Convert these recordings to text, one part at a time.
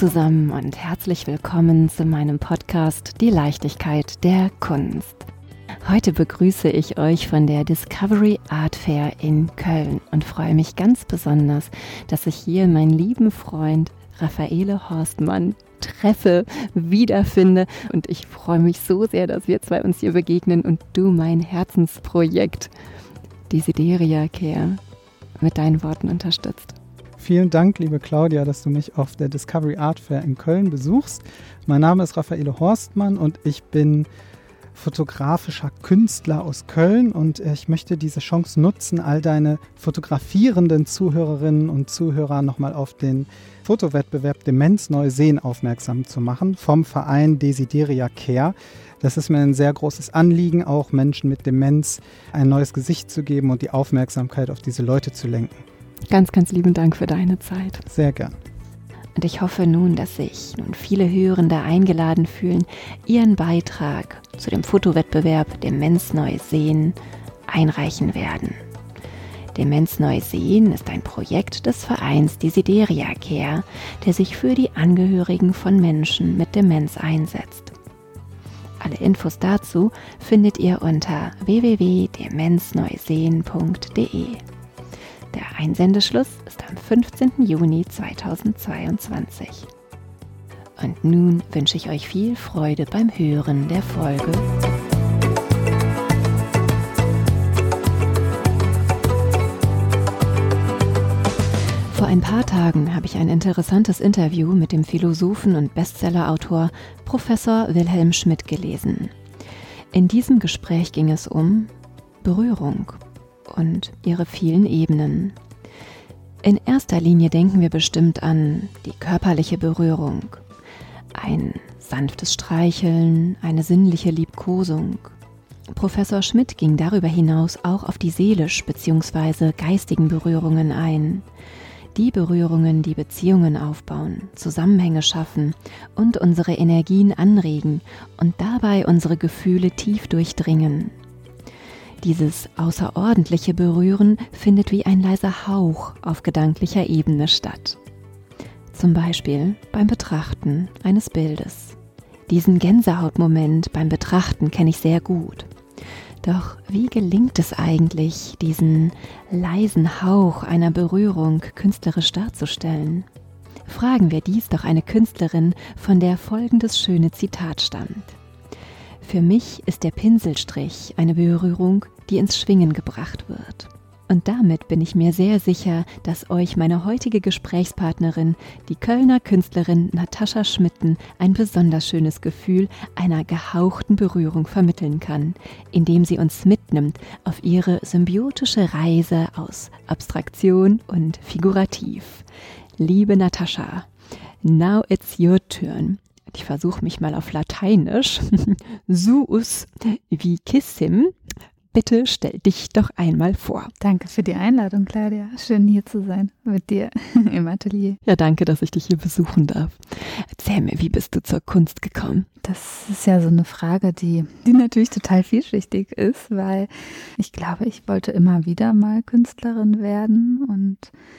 zusammen und herzlich willkommen zu meinem Podcast Die Leichtigkeit der Kunst. Heute begrüße ich euch von der Discovery Art Fair in Köln und freue mich ganz besonders, dass ich hier meinen lieben Freund Raffaele Horstmann treffe, wiederfinde, und ich freue mich so sehr, dass wir zwei uns hier begegnen und du mein Herzensprojekt Desideria Care mit deinen Worten unterstützt. Vielen Dank, liebe Claudia, dass du mich auf der Discovery Art Fair in Köln besuchst. Mein Name ist Raffaele Horstmann und ich bin fotografischer Künstler aus Köln und ich möchte diese Chance nutzen, all deine fotografierenden Zuhörerinnen und Zuhörer nochmal auf den Fotowettbewerb Demenz neu sehen aufmerksam zu machen vom Verein Desideria Care. Das ist mir ein sehr großes Anliegen, auch Menschen mit Demenz ein neues Gesicht zu geben und die Aufmerksamkeit auf diese Leute zu lenken. Ganz, ganz lieben Dank für deine Zeit. Sehr gern. Und ich hoffe nun, dass sich viele Hörende eingeladen fühlen, ihren Beitrag zu dem Fotowettbewerb Demenz neu sehen einreichen werden. Demenz neu sehen ist ein Projekt des Vereins Desideria Care, der sich für die Angehörigen von Menschen mit Demenz einsetzt. Alle Infos dazu findet ihr unter www.demenznaneusehen.de. Der Einsendeschluss ist am 15. Juni 2022. Und nun wünsche ich euch viel Freude beim Hören der Folge. Vor ein paar Tagen habe ich ein interessantes Interview mit dem Philosophen und Bestsellerautor Professor Wilhelm Schmidt gelesen. In diesem Gespräch ging es um Berührung und ihre vielen Ebenen. In erster Linie denken wir bestimmt an die körperliche Berührung, ein sanftes Streicheln, eine sinnliche Liebkosung. Professor Schmidt ging darüber hinaus auch auf die seelisch bzw. geistigen Berührungen ein. Die Berührungen, die Beziehungen aufbauen, Zusammenhänge schaffen und unsere Energien anregen und dabei unsere Gefühle tief durchdringen. Dieses außerordentliche Berühren findet wie ein leiser Hauch auf gedanklicher Ebene statt. Zum Beispiel beim Betrachten eines Bildes. Diesen Gänsehautmoment beim Betrachten kenne ich sehr gut. Doch wie gelingt es eigentlich, diesen leisen Hauch einer Berührung künstlerisch darzustellen? Fragen wir dies doch eine Künstlerin, von der folgendes schöne Zitat stammt. Für mich ist der Pinselstrich eine Berührung, die ins Schwingen gebracht wird. Und damit bin ich mir sehr sicher, dass euch meine heutige Gesprächspartnerin, die Kölner Künstlerin Natascha Schmitten, ein besonders schönes Gefühl einer gehauchten Berührung vermitteln kann, indem sie uns mitnimmt auf ihre symbiotische Reise aus Abstraktion und Figurativ. Liebe Natascha, now it's your turn. Ich versuche mich mal auf Lateinisch. Suus vicissim. Bitte stell dich doch einmal vor. Danke für die Einladung, Claudia. Schön hier zu sein mit dir im Atelier. Ja, danke, dass ich dich hier besuchen darf. Erzähl mir, wie bist du zur Kunst gekommen? Das ist ja so eine Frage, die natürlich total vielschichtig ist, weil ich glaube, ich wollte immer wieder mal Künstlerin werden und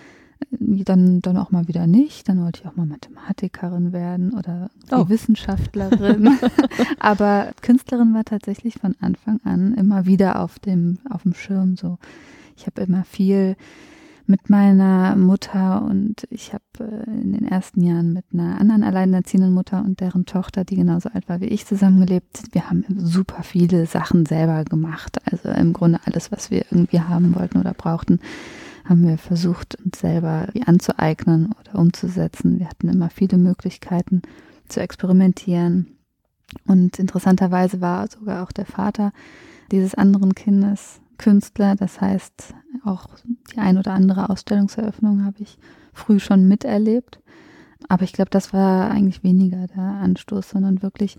dann auch mal wieder nicht. Dann wollte ich auch mal Mathematikerin werden oder Wissenschaftlerin. Aber Künstlerin war tatsächlich von Anfang an immer wieder auf dem Schirm so. Ich habe immer viel mit meiner Mutter und ich habe in den ersten Jahren mit einer anderen alleinerziehenden Mutter und deren Tochter, die genauso alt war wie ich, zusammengelebt. Wir haben super viele Sachen selber gemacht. Also im Grunde alles, was wir irgendwie haben wollten oder brauchten, haben wir versucht, uns selber anzueignen oder umzusetzen. Wir hatten immer viele Möglichkeiten zu experimentieren. Und interessanterweise war sogar auch der Vater dieses anderen Kindes Künstler. Das heißt, auch die ein oder andere Ausstellungseröffnung habe ich früh schon miterlebt. Aber ich glaube, das war eigentlich weniger der Anstoß, sondern wirklich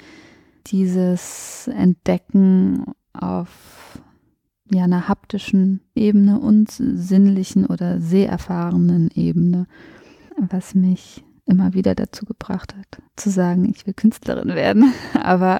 dieses Entdecken auf einer haptischen Ebene und sinnlichen oder seherfahrenen Ebene, was mich immer wieder dazu gebracht hat, zu sagen, ich will Künstlerin werden. Aber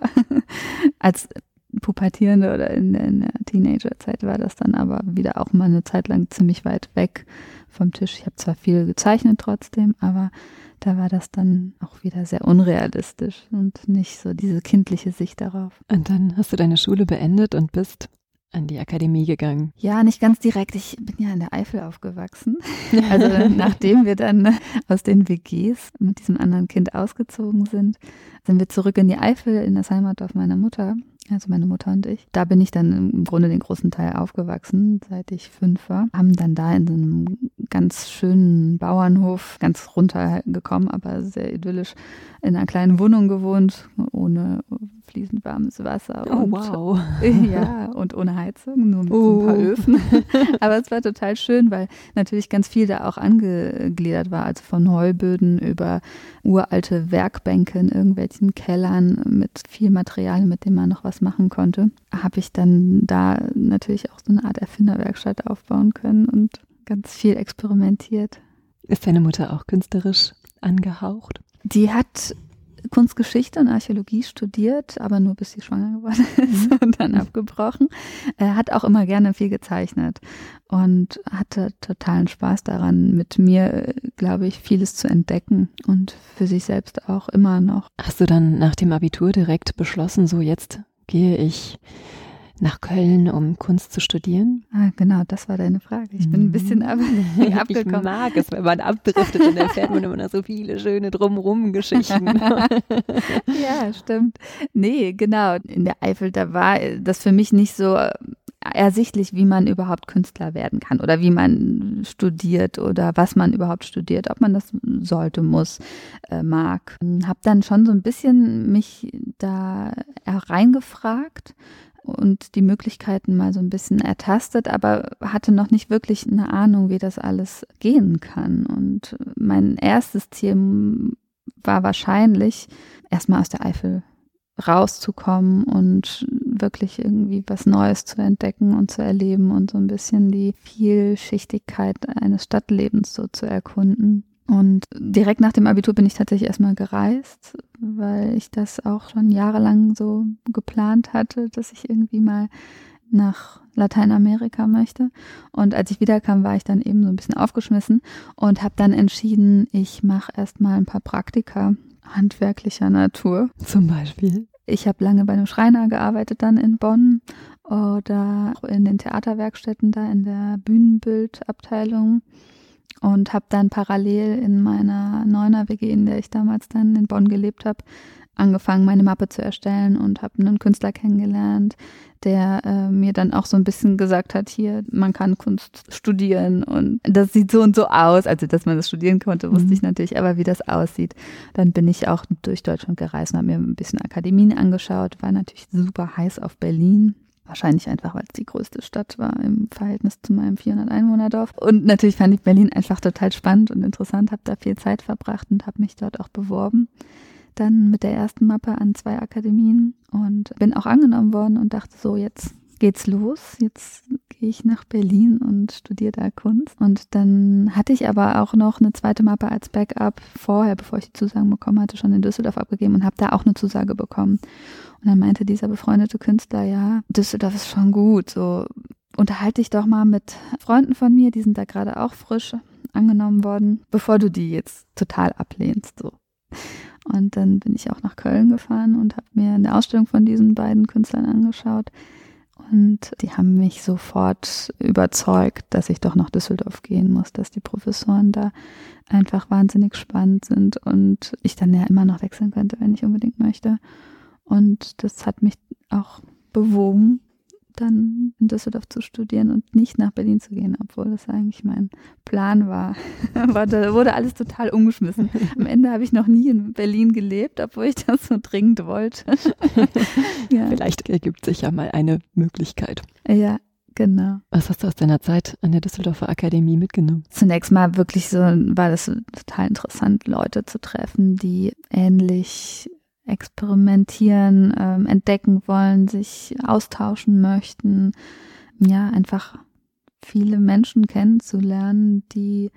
als Pubertierende oder in der Teenagerzeit war das dann aber wieder auch mal eine Zeit lang ziemlich weit weg vom Tisch. Ich habe zwar viel gezeichnet trotzdem, aber Da war das dann auch wieder sehr unrealistisch und nicht so diese kindliche Sicht darauf. Und dann hast du deine Schule beendet und bist an die Akademie gegangen. Ja, nicht ganz direkt. Ich bin ja in der Eifel aufgewachsen. Also nachdem wir dann aus den WGs mit diesem anderen Kind ausgezogen sind wir zurück in die Eifel, in das Heimatdorf meiner Mutter. Also meine Mutter und ich. Da bin ich dann im Grunde den großen Teil aufgewachsen, seit ich 5 war. Haben dann da in so einem ganz schönen Bauernhof, ganz runtergekommen, aber sehr idyllisch, in einer kleinen Wohnung gewohnt, ohne fließend warmes Wasser. Oh, wow. Ja, und ohne Heizung, nur mit so ein paar Öfen. Aber es war total schön, weil natürlich ganz viel da auch angegliedert war, also von Heuböden über uralte Werkbänke in irgendwelchen Kellern mit viel Material, mit dem man noch was machen konnte, habe ich dann da natürlich auch so eine Art Erfinderwerkstatt aufbauen können und ganz viel experimentiert. Ist deine Mutter auch künstlerisch angehaucht? Die hat Kunstgeschichte und Archäologie studiert, aber nur bis sie schwanger geworden ist und dann abgebrochen. Hat auch immer gerne viel gezeichnet und hatte totalen Spaß daran, mit mir, glaube ich, vieles zu entdecken und für sich selbst auch immer noch. Hast du dann nach dem Abitur direkt beschlossen, so jetzt gehe ich nach Köln, um Kunst zu studieren? Ah, genau, das war deine Frage. Ich bin ein bisschen abgekommen. Ich mag es, wenn man abdriftet, dann erfährt man immer noch so viele schöne Drumrum-Geschichten. Ja, stimmt. Nee, genau. In der Eifel, da war das für mich nicht so ersichtlich, wie man überhaupt Künstler werden kann oder wie man studiert oder was man überhaupt studiert, ob man das sollte, muss, mag. Habe dann schon so ein bisschen mich da reingefragt und die Möglichkeiten mal so ein bisschen ertastet, aber hatte noch nicht wirklich eine Ahnung, wie das alles gehen kann. Und mein erstes Ziel war wahrscheinlich, erstmal aus der Eifel rauszukommen und wirklich irgendwie was Neues zu entdecken und zu erleben und so ein bisschen die Vielschichtigkeit eines Stadtlebens so zu erkunden. Und direkt nach dem Abitur bin ich tatsächlich erstmal gereist, weil ich das auch schon jahrelang so geplant hatte, dass ich irgendwie mal nach Lateinamerika möchte. Und als ich wiederkam, war ich dann eben so ein bisschen aufgeschmissen und habe dann entschieden, ich mache erstmal ein paar Praktika handwerklicher Natur. Zum Beispiel? Ich habe lange bei einem Schreiner gearbeitet dann in Bonn oder auch in den Theaterwerkstätten da in der Bühnenbildabteilung. Und habe dann parallel in meiner 9er-WG, in der ich damals dann in Bonn gelebt habe, angefangen, meine Mappe zu erstellen und habe einen Künstler kennengelernt, der mir dann auch so ein bisschen gesagt hat, hier, man kann Kunst studieren und das sieht so und so aus. Also, dass man das studieren konnte, wusste ich natürlich, aber wie das aussieht. Dann bin ich auch durch Deutschland gereist und habe mir ein bisschen Akademien angeschaut, war natürlich super heiß auf Berlin. Wahrscheinlich einfach, weil es die größte Stadt war im Verhältnis zu meinem 400-Einwohner-Dorf. Und natürlich fand ich Berlin einfach total spannend und interessant, habe da viel Zeit verbracht und habe mich dort auch beworben. Dann mit der ersten Mappe an 2 Akademien und bin auch angenommen worden und dachte so, jetzt geht's los. Jetzt gehe ich nach Berlin und studiere da Kunst. Und dann hatte ich aber auch noch eine zweite Mappe als Backup vorher, bevor ich die Zusagen bekommen hatte, schon in Düsseldorf abgegeben und habe da auch eine Zusage bekommen. Und dann meinte dieser befreundete Künstler, ja, Düsseldorf ist schon gut, so unterhalte dich doch mal mit Freunden von mir, die sind da gerade auch frisch angenommen worden, bevor du die jetzt total ablehnst, so. Und dann bin ich auch nach Köln gefahren und habe mir eine Ausstellung von diesen beiden Künstlern angeschaut. Und die haben mich sofort überzeugt, dass ich doch nach Düsseldorf gehen muss, dass die Professoren da einfach wahnsinnig spannend sind und ich dann ja immer noch wechseln könnte, wenn ich unbedingt möchte. Und das hat mich auch bewogen, dann in Düsseldorf zu studieren und nicht nach Berlin zu gehen, obwohl das eigentlich mein Plan war. Aber da wurde alles total umgeschmissen. Am Ende habe ich noch nie in Berlin gelebt, obwohl ich das so dringend wollte. Ja. Vielleicht ergibt sich ja mal eine Möglichkeit. Ja, genau. Was hast du aus deiner Zeit an der Düsseldorfer Akademie mitgenommen? Zunächst mal wirklich so, war das total interessant, Leute zu treffen, die ähnlich experimentieren, entdecken wollen, sich austauschen möchten. Ja, einfach viele Menschen kennenzulernen, die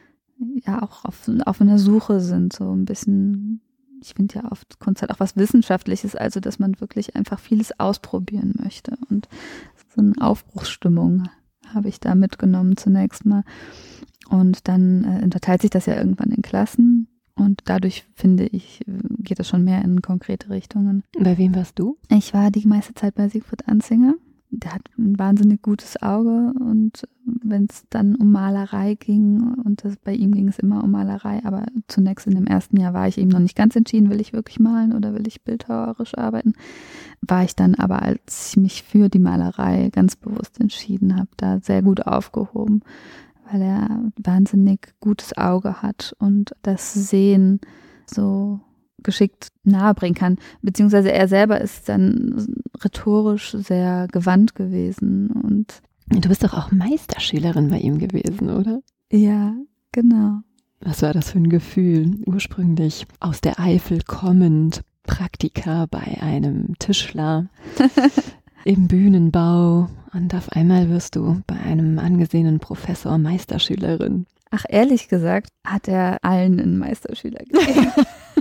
ja auch auf einer Suche sind, so ein bisschen. Ich finde ja oft Kunst hat auch was Wissenschaftliches, also dass man wirklich einfach vieles ausprobieren möchte. Und so eine Aufbruchsstimmung habe ich da mitgenommen zunächst mal. Und dann unterteilt sich das ja irgendwann in Klassen. Und dadurch, finde ich, geht es schon mehr in konkrete Richtungen. Bei wem warst du? Ich war die meiste Zeit bei Siegfried Anzinger. Der hat ein wahnsinnig gutes Auge und wenn es dann um Malerei ging, und bei ihm ging es immer um Malerei, aber zunächst in dem ersten Jahr war ich eben noch nicht ganz entschieden, will ich wirklich malen oder will ich bildhauerisch arbeiten, war ich dann aber, als ich mich für die Malerei ganz bewusst entschieden habe, da sehr gut aufgehoben, weil er wahnsinnig gutes Auge hat und das Sehen so geschickt nahebringen kann, beziehungsweise er selber ist dann rhetorisch sehr gewandt gewesen. Und du bist doch auch Meisterschülerin bei ihm gewesen, oder? Ja, genau. Was war das für ein Gefühl? Ursprünglich aus der Eifel kommend, Praktika bei einem Tischler im Bühnenbau und auf einmal wirst du bei einem angesehenen Professor Meisterschülerin. Ach, ehrlich gesagt, hat er allen einen Meisterschüler gegeben.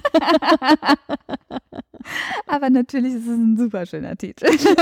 Aber natürlich ist es ein super schöner Titel.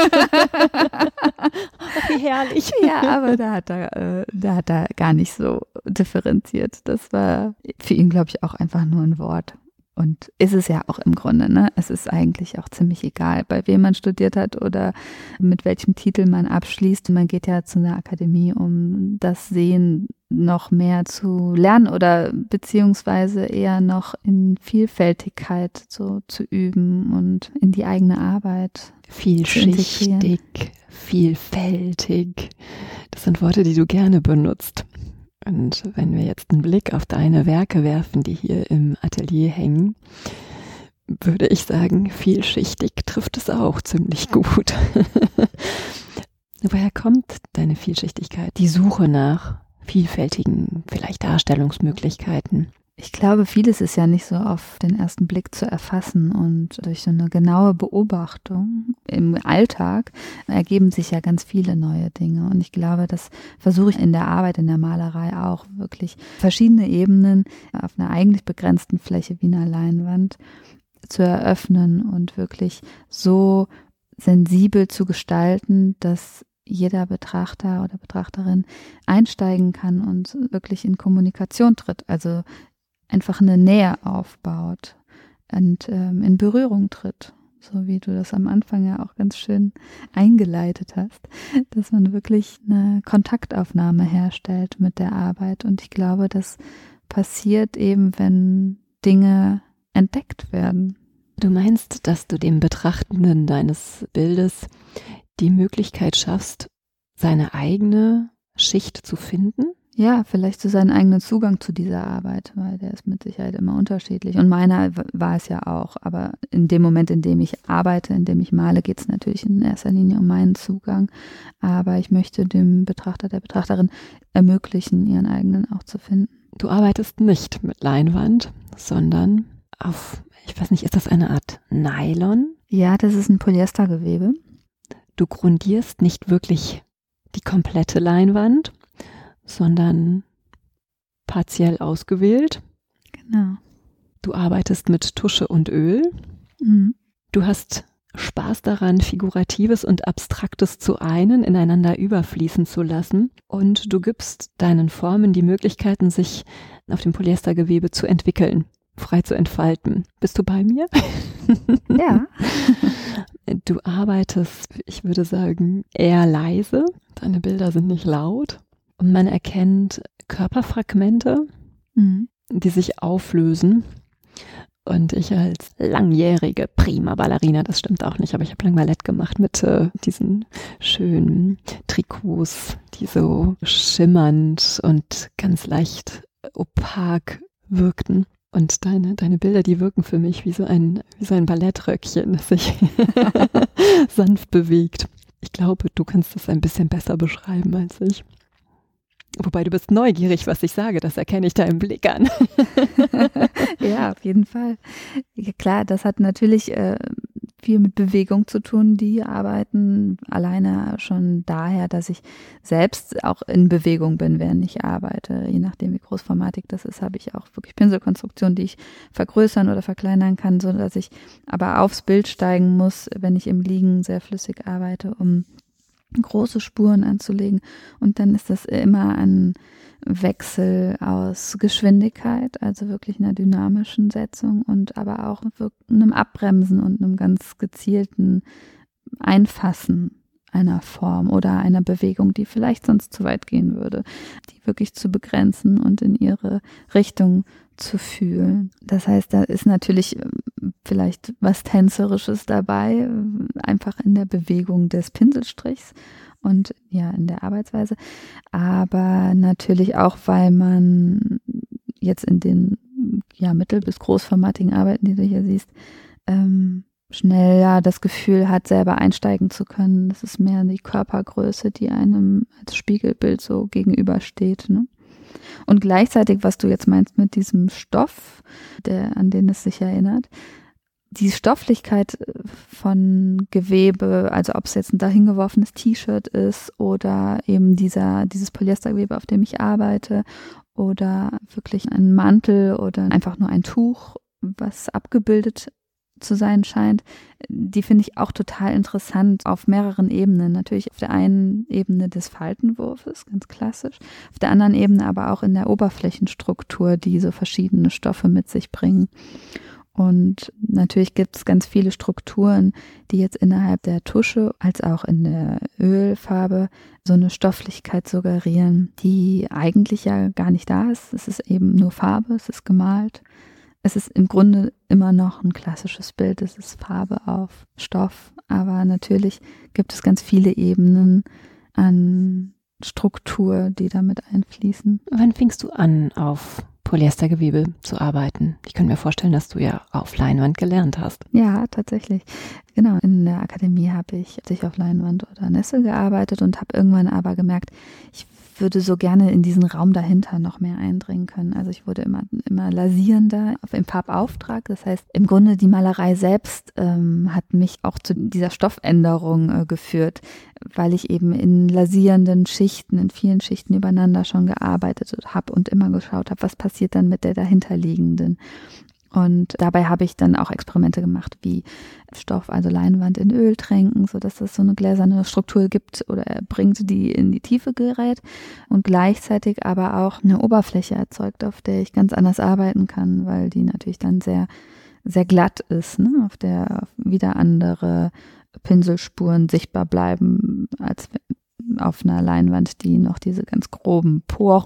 Wie herrlich. Ja, aber da hat er gar nicht so differenziert. Das war für ihn, glaube ich, auch einfach nur ein Wort. Und ist es ja auch im Grunde, ne? Es ist eigentlich auch ziemlich egal, bei wem man studiert hat oder mit welchem Titel man abschließt. Man geht ja zu einer Akademie, um das Sehen noch mehr zu lernen oder beziehungsweise eher noch in Vielfältigkeit so zu üben und in die eigene Arbeit vielschichtig, vielfältig. Das sind Worte, die du gerne benutzt. Und wenn wir jetzt einen Blick auf deine Werke werfen, die hier im Atelier hängen, würde ich sagen, vielschichtig trifft es auch ziemlich gut. Woher kommt deine Vielschichtigkeit? Die Suche nach vielfältigen, vielleicht Darstellungsmöglichkeiten? Ich glaube, vieles ist ja nicht so auf den ersten Blick zu erfassen und durch so eine genaue Beobachtung im Alltag ergeben sich ja ganz viele neue Dinge und ich glaube, das versuche ich in der Arbeit, in der Malerei auch wirklich verschiedene Ebenen auf einer eigentlich begrenzten Fläche wie einer Leinwand zu eröffnen und wirklich so sensibel zu gestalten, dass jeder Betrachter oder Betrachterin einsteigen kann und wirklich in Kommunikation tritt, also einfach eine Nähe aufbaut und in Berührung tritt, so wie du das am Anfang ja auch ganz schön eingeleitet hast, dass man wirklich eine Kontaktaufnahme herstellt mit der Arbeit und ich glaube, das passiert eben, wenn Dinge entdeckt werden. Du meinst, dass du dem Betrachtenden deines Bildes die Möglichkeit schaffst, seine eigene Schicht zu finden? Ja, vielleicht so seinen eigenen Zugang zu dieser Arbeit, weil der ist mit Sicherheit immer unterschiedlich. Und meiner war es ja auch. Aber in dem Moment, in dem ich arbeite, in dem ich male, geht es natürlich in erster Linie um meinen Zugang. Aber ich möchte dem Betrachter, der Betrachterin ermöglichen, ihren eigenen auch zu finden. Du arbeitest nicht mit Leinwand, sondern auf, ich weiß nicht, ist das eine Art Nylon? Ja, das ist ein Polyestergewebe. Du grundierst nicht wirklich die komplette Leinwand, sondern partiell ausgewählt. Genau. Du arbeitest mit Tusche und Öl. Mhm. Du hast Spaß daran, Figuratives und Abstraktes zu einen, ineinander überfließen zu lassen. Und du gibst deinen Formen die Möglichkeiten, sich auf dem Polyestergewebe zu entwickeln, frei zu entfalten. Bist du bei mir? Ja. Du arbeitest, ich würde sagen, eher leise. Deine Bilder sind nicht laut. Und man erkennt Körperfragmente, die sich auflösen. Und ich als langjährige prima Ballerina, das stimmt auch nicht, aber ich habe lang Ballett gemacht mit diesen schönen Trikots, die so schimmernd und ganz leicht opak wirkten. Und deine Bilder, die wirken für mich wie so ein Ballettröckchen, das sich sanft bewegt. Ich glaube, du kannst das ein bisschen besser beschreiben als ich. Wobei du bist neugierig, was ich sage, das erkenne ich da im Blick an. Ja, auf jeden Fall. Ja, klar, das hat natürlich viel mit Bewegung zu tun. Die arbeiten alleine schon daher, dass ich selbst auch in Bewegung bin, während ich arbeite. Je nachdem, wie großformatig das ist, habe ich auch wirklich Pinselkonstruktionen, die ich vergrößern oder verkleinern kann, so dass ich aber aufs Bild steigen muss, wenn ich im Liegen sehr flüssig arbeite, um große Spuren anzulegen. Und dann ist das immer an Wechsel aus Geschwindigkeit, also wirklich einer dynamischen Setzung und aber auch einem Abbremsen und einem ganz gezielten Einfassen einer Form oder einer Bewegung, die vielleicht sonst zu weit gehen würde, die wirklich zu begrenzen und in ihre Richtung zu fühlen. Das heißt, da ist natürlich vielleicht was Tänzerisches dabei, einfach in der Bewegung des Pinselstrichs und ja, in der Arbeitsweise. Aber natürlich auch, weil man jetzt in den mittel- bis großformatigen Arbeiten, die du hier siehst, schnell das Gefühl hat, selber einsteigen zu können. Das ist mehr die Körpergröße, die einem als Spiegelbild so gegenübersteht, ne? Und gleichzeitig, was du jetzt meinst mit diesem Stoff, an den es sich erinnert, die Stofflichkeit von Gewebe, also ob es jetzt ein dahingeworfenes T-Shirt ist oder eben dieses Polyestergewebe, auf dem ich arbeite, oder wirklich ein Mantel oder einfach nur ein Tuch, was abgebildet zu sein scheint, die finde ich auch total interessant auf mehreren Ebenen. Natürlich auf der einen Ebene des Faltenwurfes, ganz klassisch, auf der anderen Ebene aber auch in der Oberflächenstruktur, die so verschiedene Stoffe mit sich bringen. Und natürlich gibt es ganz viele Strukturen, die jetzt innerhalb der Tusche als auch in der Ölfarbe so eine Stofflichkeit suggerieren, die eigentlich ja gar nicht da ist. Es ist eben nur Farbe, es ist gemalt. Es ist im Grunde immer noch ein klassisches Bild, es ist Farbe auf Stoff, aber natürlich gibt es ganz viele Ebenen an Struktur, die damit einfließen. Wann fingst du an, auf Polyestergewebe zu arbeiten? Ich könnte mir vorstellen, dass du ja auf Leinwand gelernt hast. Ja, tatsächlich. Genau, in der Akademie habe ich auf Leinwand oder Nessel gearbeitet und habe irgendwann aber gemerkt, ich würde so gerne in diesen Raum dahinter noch mehr eindringen können. Also ich wurde immer lasierender im Farbauftrag. Das heißt, im Grunde die Malerei selbst hat mich auch zu dieser Stoffänderung geführt, weil ich eben in lasierenden Schichten, in vielen Schichten übereinander schon gearbeitet habe und immer geschaut habe, was passiert dann mit der dahinterliegenden. Und dabei habe ich dann auch Experimente gemacht, wie Stoff, also Leinwand in Öl tränken, sodass es so eine gläserne Struktur gibt oder bringt, die in die Tiefe gerät und gleichzeitig aber auch eine Oberfläche erzeugt, auf der ich ganz anders arbeiten kann, weil die natürlich dann sehr, sehr glatt ist, ne? Auf der wieder andere Pinselspuren sichtbar bleiben als auf einer Leinwand, die noch diese ganz groben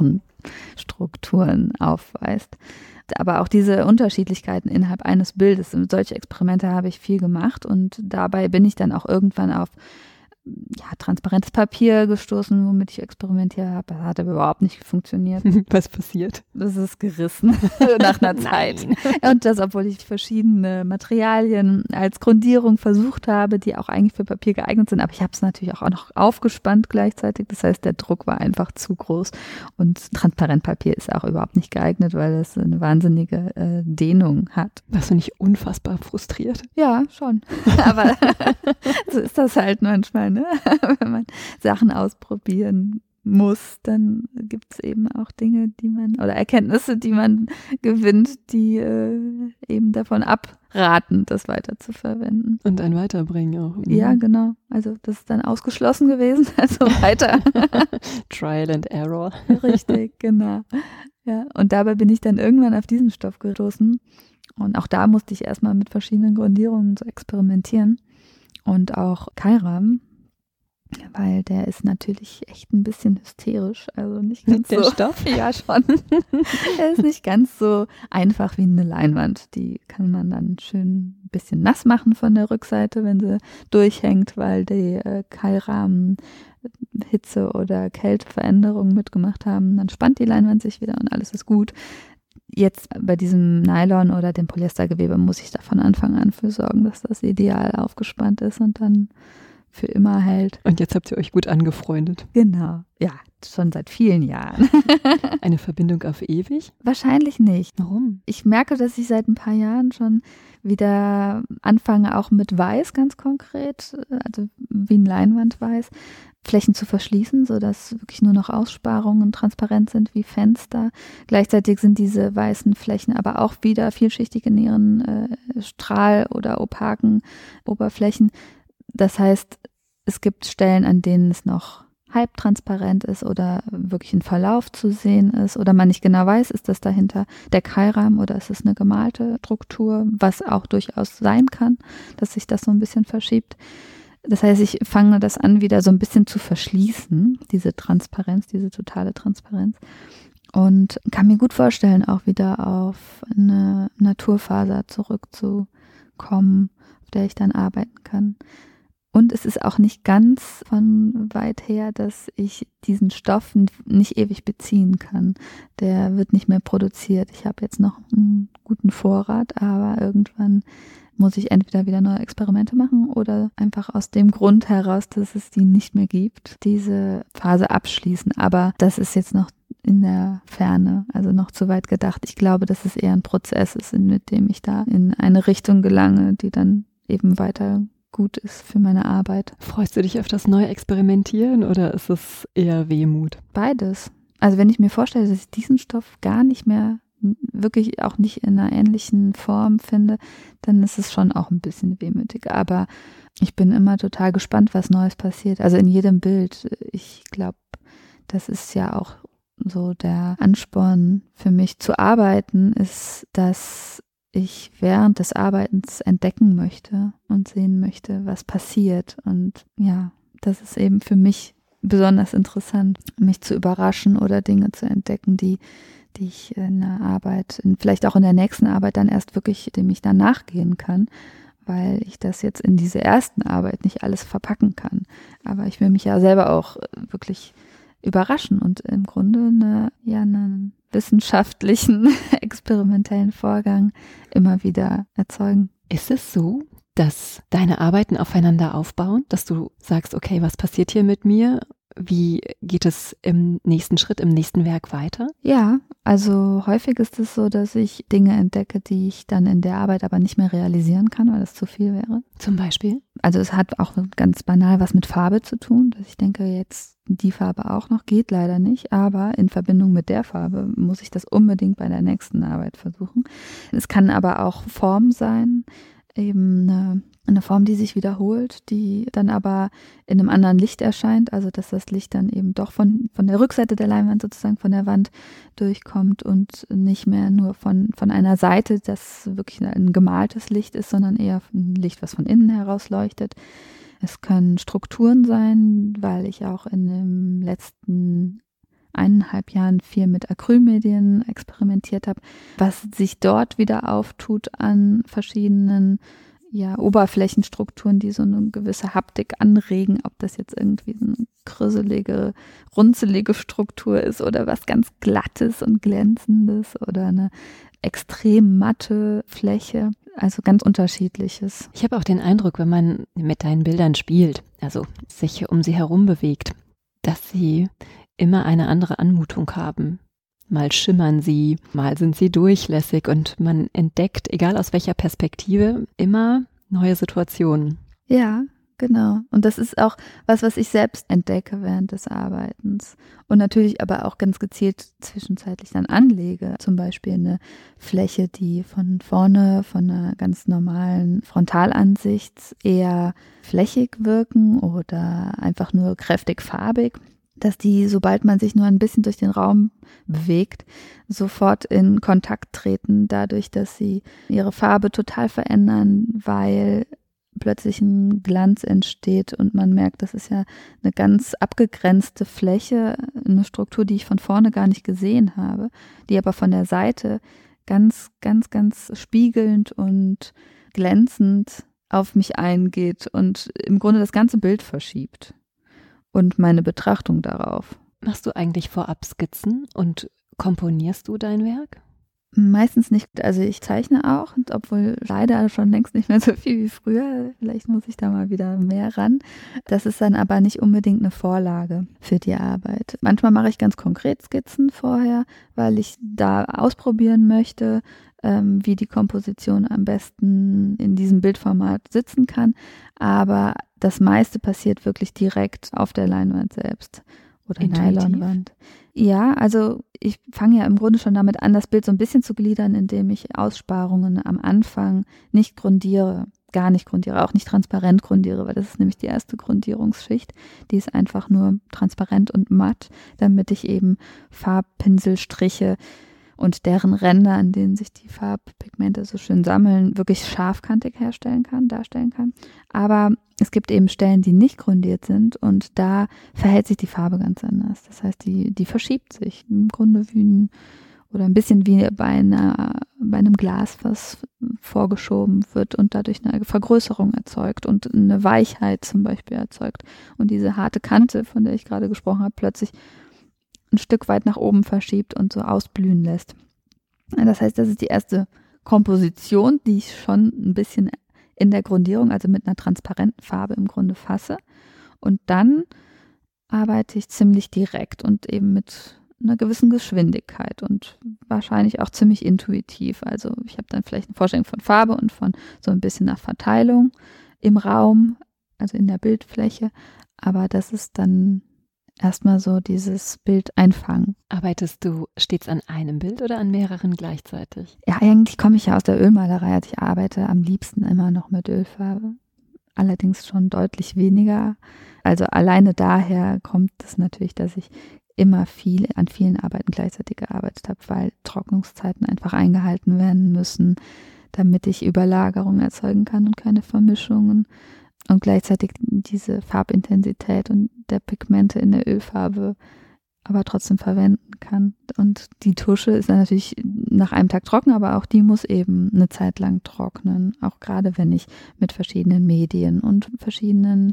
Porenstrukturen aufweist. Aber auch diese Unterschiedlichkeiten innerhalb eines Bildes, solche Experimente habe ich viel gemacht und dabei bin ich dann auch irgendwann auf transparentes Papier gestoßen, womit ich experimentiert habe. Das hat aber überhaupt nicht funktioniert. Was passiert? Das ist gerissen nach einer Zeit. Und das, obwohl ich verschiedene Materialien als Grundierung versucht habe, die auch eigentlich für Papier geeignet sind. Aber ich habe es natürlich auch noch aufgespannt gleichzeitig. Das heißt, der Druck war einfach zu groß. Und Transparentpapier ist auch überhaupt nicht geeignet, weil es eine wahnsinnige Dehnung hat. Warst du nicht unfassbar frustriert? Ja, schon. Aber so ist das halt manchmal, ne? Wenn man Sachen ausprobieren muss, dann gibt es eben auch Dinge, oder Erkenntnisse, die man gewinnt, die eben davon abraten, das weiter zu verwenden. Und ein Weiterbringen auch. Mhm. Ja, genau. Also das ist dann ausgeschlossen gewesen, also weiter. Trial and Error. Richtig, genau. Ja, und dabei bin ich dann irgendwann auf diesen Stoff gestoßen. Und auch da musste ich erstmal mit verschiedenen Grundierungen so experimentieren. Und auch Keilrahmen, weil der ist natürlich echt ein bisschen hysterisch, also nicht ganz der so. Stoff? Ja, schon. Er ist nicht ganz so einfach wie eine Leinwand. Die kann man dann schön ein bisschen nass machen von der Rückseite, wenn sie durchhängt, weil die Keilrahmen Hitze- oder Kälteveränderungen mitgemacht haben. Dann spannt die Leinwand sich wieder und alles ist gut. Jetzt bei diesem Nylon oder dem Polyestergewebe muss ich da von Anfang an für sorgen, dass das ideal aufgespannt ist und dann für immer hält. Und jetzt habt ihr euch gut angefreundet. Genau, ja, schon seit vielen Jahren. Eine Verbindung auf ewig? Wahrscheinlich nicht. Warum? Ich merke, dass ich seit ein paar Jahren schon wieder anfange, auch mit Weiß ganz konkret, also wie ein Leinwandweiß, Flächen zu verschließen, sodass wirklich nur noch Aussparungen transparent sind wie Fenster. Gleichzeitig sind diese weißen Flächen aber auch wieder vielschichtig in ihren Strahl- oder opaken Oberflächen. Das heißt, es gibt Stellen, an denen es noch halbtransparent ist oder wirklich ein Verlauf zu sehen ist oder man nicht genau weiß, ist das dahinter der Keilrahmen oder ist es eine gemalte Struktur, was auch durchaus sein kann, dass sich das so ein bisschen verschiebt. Das heißt, ich fange das an, wieder so ein bisschen zu verschließen, diese Transparenz, diese totale Transparenz. Und kann mir gut vorstellen, auch wieder auf eine Naturfaser zurückzukommen, auf der ich dann arbeiten kann. Und es ist auch nicht ganz von weit her, dass ich diesen Stoff nicht ewig beziehen kann. Der wird nicht mehr produziert. Ich habe jetzt noch einen guten Vorrat, aber irgendwann muss ich entweder wieder neue Experimente machen oder einfach aus dem Grund heraus, dass es die nicht mehr gibt, diese Phase abschließen. Aber das ist jetzt noch in der Ferne, also noch zu weit gedacht. Ich glaube, dass es eher ein Prozess ist, mit dem ich da in eine Richtung gelange, die dann eben weiter gut ist für meine Arbeit. Freust du dich auf das neue Experimentieren oder ist es eher Wehmut? Beides. Also wenn ich mir vorstelle, dass ich diesen Stoff gar nicht mehr, wirklich auch nicht in einer ähnlichen Form finde, dann ist es schon auch ein bisschen wehmütig. Aber ich bin immer total gespannt, was Neues passiert. Also in jedem Bild. Ich glaube, das ist ja auch so der Ansporn für mich zu arbeiten, ist, dass ich während des Arbeitens entdecken möchte und sehen möchte, was passiert. Und ja, das ist eben für mich besonders interessant, mich zu überraschen oder Dinge zu entdecken, die ich in der Arbeit, vielleicht auch in der nächsten Arbeit dann erst wirklich, dem ich dann nachgehen kann, weil ich das jetzt in diese ersten Arbeit nicht alles verpacken kann. Aber ich will mich ja selber auch wirklich überraschen und im Grunde einen wissenschaftlichen, experimentellen Vorgang immer wieder erzeugen. Ist es so, dass deine Arbeiten aufeinander aufbauen, dass du sagst, okay, was passiert hier mit mir? Wie geht es im nächsten Schritt, im nächsten Werk weiter? Ja, also häufig ist es so, dass ich Dinge entdecke, die ich dann in der Arbeit aber nicht mehr realisieren kann, weil das zu viel wäre. Zum Beispiel? Also es hat auch ganz banal was mit Farbe zu tun, dass ich denke, jetzt die Farbe auch noch, geht leider nicht, aber in Verbindung mit der Farbe muss ich das unbedingt bei der nächsten Arbeit versuchen. Es kann aber auch Form sein, eben eine Form, die sich wiederholt, die dann aber in einem anderen Licht erscheint, also dass das Licht dann eben doch von der Rückseite der Leinwand sozusagen von der Wand durchkommt und nicht mehr nur von einer Seite, das wirklich ein gemaltes Licht ist, sondern eher ein Licht, was von innen heraus leuchtet. Es können Strukturen sein, weil ich auch in den letzten 1,5 Jahren viel mit Acrylmedien experimentiert habe, was sich dort wieder auftut an verschiedenen Oberflächenstrukturen, die so eine gewisse Haptik anregen, ob das jetzt irgendwie so eine krüselige, runzelige Struktur ist oder was ganz Glattes und Glänzendes oder eine extrem matte Fläche, also ganz Unterschiedliches. Ich habe auch den Eindruck, wenn man mit deinen Bildern spielt, also sich um sie herum bewegt, dass sie immer eine andere Anmutung haben. Mal schimmern sie, mal sind sie durchlässig und man entdeckt, egal aus welcher Perspektive, immer neue Situationen. Ja, genau. Und das ist auch was ich selbst entdecke während des Arbeitens. Und natürlich aber auch ganz gezielt zwischenzeitlich dann anlege. Zum Beispiel eine Fläche, die von vorne, von einer ganz normalen Frontalansicht eher flächig wirken oder einfach nur kräftig farbig, dass die, sobald man sich nur ein bisschen durch den Raum bewegt, sofort in Kontakt treten, dadurch, dass sie ihre Farbe total verändern, weil plötzlich ein Glanz entsteht und man merkt, das ist ja eine ganz abgegrenzte Fläche, eine Struktur, die ich von vorne gar nicht gesehen habe, die aber von der Seite ganz, ganz, ganz spiegelnd und glänzend auf mich eingeht und im Grunde das ganze Bild verschiebt. Und meine Betrachtung darauf. Machst du eigentlich vorab Skizzen und komponierst du dein Werk? Meistens nicht. Also ich zeichne auch, obwohl leider schon längst nicht mehr so viel wie früher. Vielleicht muss ich da mal wieder mehr ran. Das ist dann aber nicht unbedingt eine Vorlage für die Arbeit. Manchmal mache ich ganz konkret Skizzen vorher, weil ich da ausprobieren möchte, wie die Komposition am besten in diesem Bildformat sitzen kann. Aber das meiste passiert wirklich direkt auf der Leinwand selbst oder Nylonwand. Ja, also ich fange ja im Grunde schon damit an, das Bild so ein bisschen zu gliedern, indem ich Aussparungen am Anfang nicht grundiere. gar nicht grundiere, auch nicht transparent grundiere, weil das ist nämlich die erste Grundierungsschicht. Die ist einfach nur transparent und matt, damit ich eben Farbpinselstriche und deren Ränder, an denen sich die Farbpigmente so schön sammeln, wirklich scharfkantig darstellen kann. Aber es gibt eben Stellen, die nicht grundiert sind und da verhält sich die Farbe ganz anders. Das heißt, die verschiebt sich im Grunde wie ein bisschen wie bei einem Glas, was vorgeschoben wird und dadurch eine Vergrößerung erzeugt und eine Weichheit zum Beispiel erzeugt. Und diese harte Kante, von der ich gerade gesprochen habe, plötzlich ein Stück weit nach oben verschiebt und so ausblühen lässt. Das heißt, das ist die erste Komposition, die ich schon ein bisschen in der Grundierung, also mit einer transparenten Farbe im Grunde fasse. Und dann arbeite ich ziemlich direkt und eben mit einer gewissen Geschwindigkeit und wahrscheinlich auch ziemlich intuitiv. Also ich habe dann vielleicht eine Vorstellung von Farbe und von so ein bisschen nach Verteilung im Raum, also in der Bildfläche. Aber das ist dann erstmal so dieses Bild einfangen. Arbeitest du stets an einem Bild oder an mehreren gleichzeitig? Ja, eigentlich komme ich ja aus der Ölmalerei. Also ich arbeite am liebsten immer noch mit Ölfarbe. Allerdings schon deutlich weniger. Also alleine daher kommt es natürlich, dass ich immer an vielen Arbeiten gleichzeitig gearbeitet habe, weil Trocknungszeiten einfach eingehalten werden müssen, damit ich Überlagerung erzeugen kann und keine Vermischungen. Und gleichzeitig diese Farbintensität und der Pigmente in der Ölfarbe aber trotzdem verwenden kann. Und die Tusche ist dann natürlich nach einem Tag trocken, aber auch die muss eben eine Zeit lang trocknen. Auch gerade wenn ich mit verschiedenen Medien und verschiedenen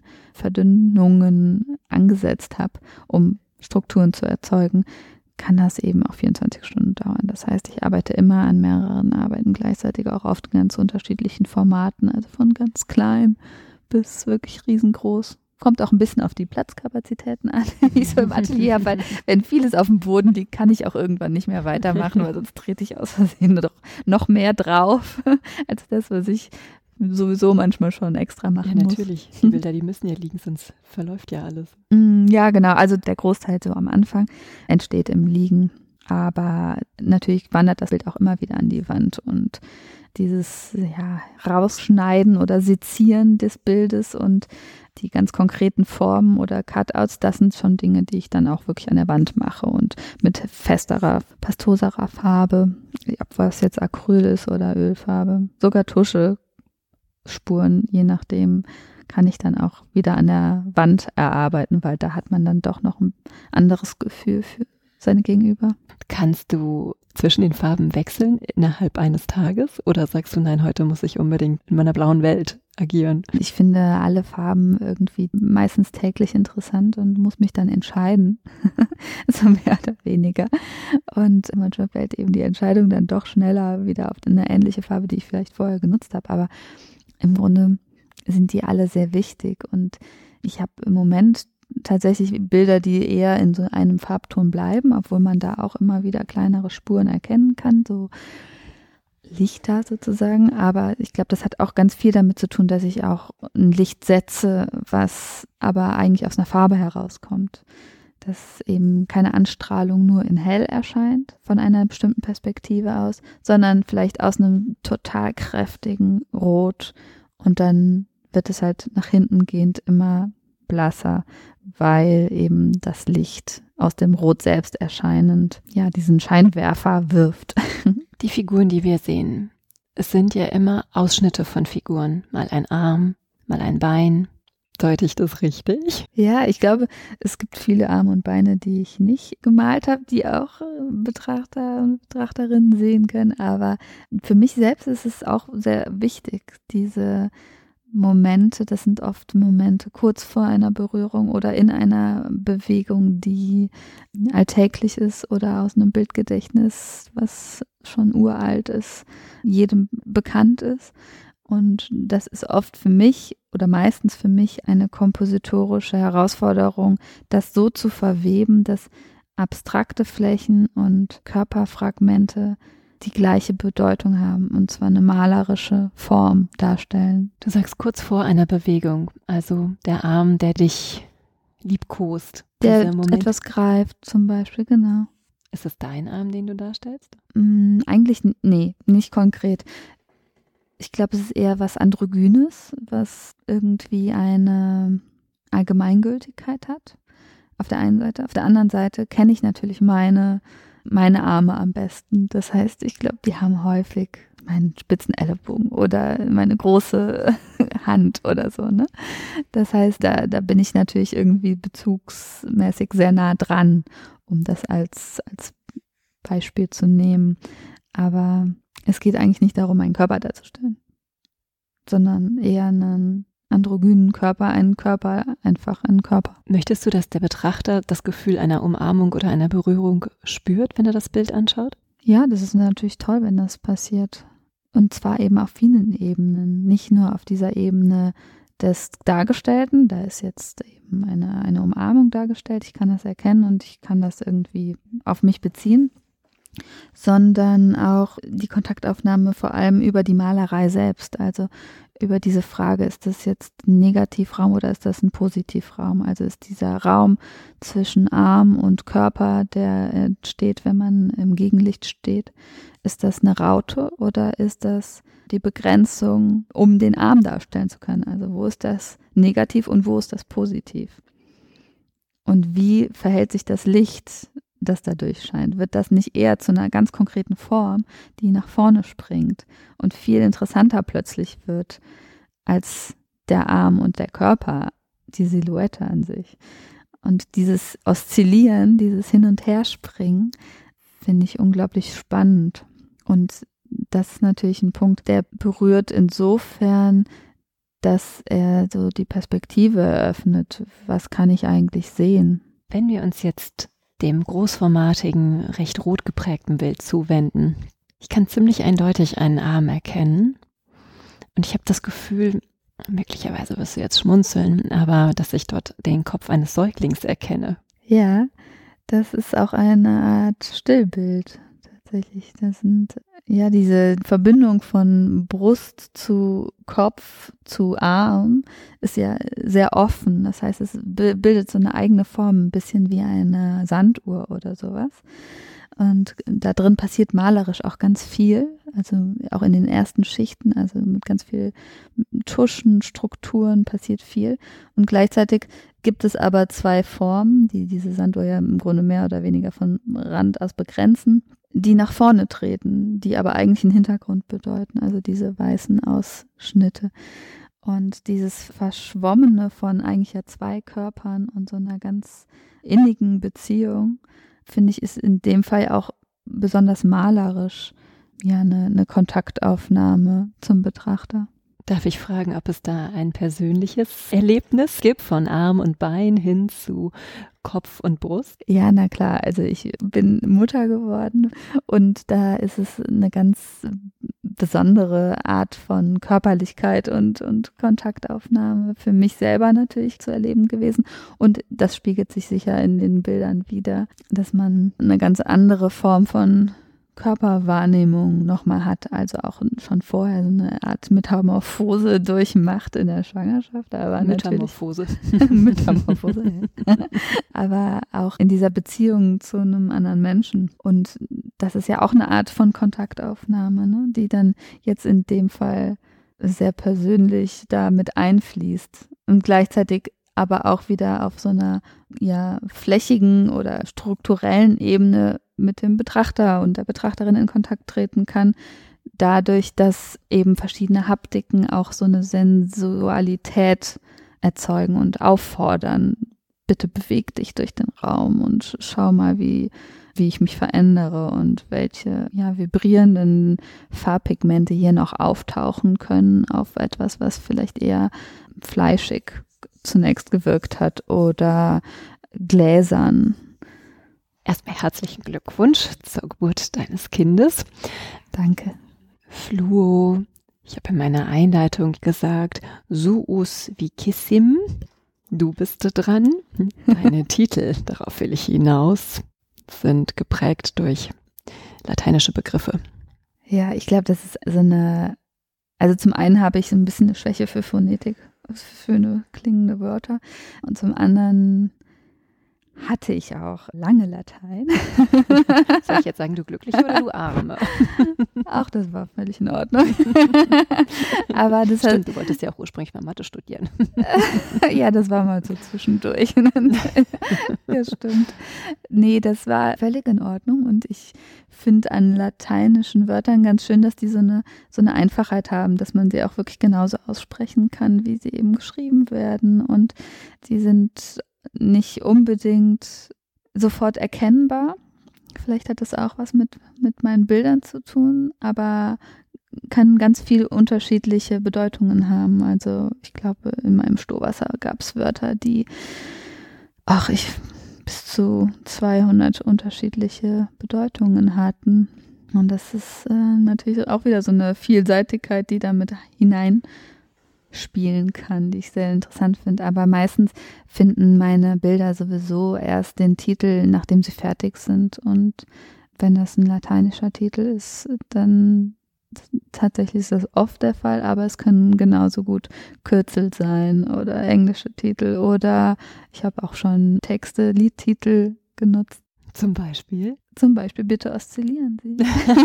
Verdünnungen angesetzt habe, um Strukturen zu erzeugen, kann das eben auch 24 Stunden dauern. Das heißt, ich arbeite immer an mehreren Arbeiten gleichzeitig, auch oft in ganz unterschiedlichen Formaten, also von ganz klein bis wirklich riesengroß. Kommt auch ein bisschen auf die Platzkapazitäten an, wie ich so im Atelier habe, weil wenn vieles auf dem Boden liegt, kann ich auch irgendwann nicht mehr weitermachen, weil sonst trete ich aus Versehen noch mehr drauf, als das, was ich sowieso manchmal schon extra machen muss. Ja, natürlich. Die Bilder, die müssen ja liegen, sonst verläuft ja alles. Ja, genau. Also der Großteil so am Anfang entsteht im Liegen. Aber natürlich wandert das Bild auch immer wieder an die Wand und dieses Rausschneiden oder Sezieren des Bildes und die ganz konkreten Formen oder Cutouts, das sind schon Dinge, die ich dann auch wirklich an der Wand mache und mit festerer, pastoserer Farbe, ob was jetzt Acryl ist oder Ölfarbe, sogar Tuschespuren, je nachdem, kann ich dann auch wieder an der Wand erarbeiten, weil da hat man dann doch noch ein anderes Gefühl für seine Gegenüber. Kannst du zwischen den Farben wechseln innerhalb eines Tages oder sagst du, nein, heute muss ich unbedingt in meiner blauen Welt agieren? Ich finde alle Farben irgendwie meistens täglich interessant und muss mich dann entscheiden, so mehr oder weniger. Und manchmal fällt eben die Entscheidung dann doch schneller wieder auf eine ähnliche Farbe, die ich vielleicht vorher genutzt habe. Aber im Grunde sind die alle sehr wichtig und ich habe im Moment tatsächlich Bilder, die eher in so einem Farbton bleiben, obwohl man da auch immer wieder kleinere Spuren erkennen kann, so Lichter sozusagen. Aber ich glaube, das hat auch ganz viel damit zu tun, dass ich auch ein Licht setze, was aber eigentlich aus einer Farbe herauskommt. Dass eben keine Anstrahlung nur in hell erscheint, von einer bestimmten Perspektive aus, sondern vielleicht aus einem total kräftigen Rot und dann wird es halt nach hinten gehend immer blasser, weil eben das Licht aus dem Rot selbst erscheinend diesen Scheinwerfer wirft. Die Figuren, die wir sehen, es sind ja immer Ausschnitte von Figuren. Mal ein Arm, mal ein Bein. Deute ich das richtig? Ja, ich glaube, es gibt viele Arme und Beine, die ich nicht gemalt habe, die auch Betrachter und Betrachterinnen sehen können. Aber für mich selbst ist es auch sehr wichtig, diese Momente, das sind oft Momente kurz vor einer Berührung oder in einer Bewegung, die alltäglich ist oder aus einem Bildgedächtnis, was schon uralt ist, jedem bekannt ist. Und das ist oft für mich oder meistens für mich eine kompositorische Herausforderung, das so zu verweben, dass abstrakte Flächen und Körperfragmente die gleiche Bedeutung haben und zwar eine malerische Form darstellen. Du sagst kurz vor einer Bewegung, also der Arm, der dich liebkost. Der etwas greift zum Beispiel, genau. Ist es dein Arm, den du darstellst? Eigentlich, nee, nicht konkret. Ich glaube, es ist eher was Androgynes, was irgendwie eine Allgemeingültigkeit hat. Auf der einen Seite. Auf der anderen Seite kenne ich natürlich meine Arme am besten. Das heißt, ich glaube, die haben häufig meinen spitzen Ellenbogen oder meine große Hand oder so, ne? Das heißt, da bin ich natürlich irgendwie bezugsmäßig sehr nah dran, um das als Beispiel zu nehmen. Aber es geht eigentlich nicht darum, einen Körper darzustellen, sondern eher einen androgynen Körper, einfach einen Körper. Möchtest du, dass der Betrachter das Gefühl einer Umarmung oder einer Berührung spürt, wenn er das Bild anschaut? Ja, das ist natürlich toll, wenn das passiert. Und zwar eben auf vielen Ebenen, nicht nur auf dieser Ebene des Dargestellten, da ist jetzt eben eine Umarmung dargestellt, ich kann das erkennen und ich kann das irgendwie auf mich beziehen, sondern auch die Kontaktaufnahme vor allem über die Malerei selbst, also über diese Frage, ist das jetzt ein Negativraum oder ist das ein Positivraum? Also ist dieser Raum zwischen Arm und Körper, der entsteht, wenn man im Gegenlicht steht, ist das eine Raute oder ist das die Begrenzung, um den Arm darstellen zu können? Also wo ist das negativ und wo ist das positiv? Und wie verhält sich das Licht, das da durchscheint? Wird das nicht eher zu einer ganz konkreten Form, die nach vorne springt und viel interessanter plötzlich wird als der Arm und der Körper, die Silhouette an sich? Und dieses Oszillieren, dieses Hin- und Herspringen, finde ich unglaublich spannend. Und das ist natürlich ein Punkt, der berührt insofern, dass er so die Perspektive eröffnet. Was kann ich eigentlich sehen? Wenn wir uns jetzt dem großformatigen, recht rot geprägten Bild zuwenden, ich kann ziemlich eindeutig einen Arm erkennen. Und ich habe das Gefühl, möglicherweise wirst du jetzt schmunzeln, aber dass ich dort den Kopf eines Säuglings erkenne. Ja, das ist auch eine Art Stillbild tatsächlich. Das sind ja diese Verbindung von Brust zu Kopf zu Arm ist ja sehr offen. Das heißt, es bildet so eine eigene Form, ein bisschen wie eine Sanduhr oder sowas. Und da drin passiert malerisch auch ganz viel, also auch in den ersten Schichten, also mit ganz viel Tuschen, Strukturen passiert viel. Und gleichzeitig gibt es aber zwei Formen, die diese Sanduhr ja im Grunde mehr oder weniger von Rand aus begrenzen, die nach vorne treten, die aber eigentlich einen Hintergrund bedeuten, also diese weißen Ausschnitte. Und dieses Verschwommene von eigentlich ja zwei Körpern und so einer ganz innigen Beziehung, finde ich, ist in dem Fall auch besonders malerisch, ja, eine Kontaktaufnahme zum Betrachter. Darf ich fragen, ob es da ein persönliches Erlebnis gibt, von Arm und Bein hin zu Kopf und Brust? Ja, na klar. Also ich bin Mutter geworden und da ist es eine ganz besondere Art von Körperlichkeit und Kontaktaufnahme für mich selber natürlich zu erleben gewesen. Und das spiegelt sich sicher in den Bildern wider, dass man eine ganz andere Form von Körperwahrnehmung nochmal hat, also auch schon vorher so eine Art Metamorphose durchmacht in der Schwangerschaft. Aber Metamorphose. Metamorphose, ja. Aber auch in dieser Beziehung zu einem anderen Menschen. Und das ist ja auch eine Art von Kontaktaufnahme, ne, die dann jetzt in dem Fall sehr persönlich da mit einfließt und gleichzeitig aber auch wieder auf so einer ja flächigen oder strukturellen Ebene mit dem Betrachter und der Betrachterin in Kontakt treten kann, dadurch, dass eben verschiedene Haptiken auch so eine Sensualität erzeugen und auffordern. Bitte beweg dich durch den Raum und schau mal, wie ich mich verändere und welche ja vibrierenden Farbpigmente hier noch auftauchen können auf etwas, was vielleicht eher fleischig zunächst gewirkt hat oder gläsern. Erstmal herzlichen Glückwunsch zur Geburt deines Kindes. Danke. Fluo, ich habe in meiner Einleitung gesagt, suus vicissim, du bist dran. Deine Titel, darauf will ich hinaus, sind geprägt durch lateinische Begriffe. Ja, ich glaube, das ist so eine, also zum einen habe ich so ein bisschen eine Schwäche für Phonetik, für schöne klingende Wörter und zum anderen hatte ich auch lange Latein. Soll ich jetzt sagen, du Glückliche oder du Arme? Auch das war völlig in Ordnung. Aber das Stimmt, du wolltest ja auch ursprünglich mal Mathe studieren. Ja, das war mal so zwischendurch. Ja, stimmt. Nee, das war völlig in Ordnung und ich finde an lateinischen Wörtern ganz schön, dass die so eine Einfachheit haben, dass man sie auch wirklich genauso aussprechen kann, wie sie eben geschrieben werden und die sind nicht unbedingt sofort erkennbar. Vielleicht hat das auch was mit meinen Bildern zu tun, aber kann ganz viele unterschiedliche Bedeutungen haben. Also ich glaube, in meinem Stohwasser gab es Wörter, die bis zu 200 unterschiedliche Bedeutungen hatten. Und das ist natürlich auch wieder so eine Vielseitigkeit, die damit hineinspielen kann, die ich sehr interessant finde. Aber meistens finden meine Bilder sowieso erst den Titel, nachdem sie fertig sind. Und wenn das ein lateinischer Titel ist, dann tatsächlich ist das oft der Fall, aber es können genauso gut Kürzel sein oder englische Titel oder ich habe auch schon Texte, Liedtitel genutzt. Zum Beispiel? Zum Beispiel Bitte oszillieren Sie.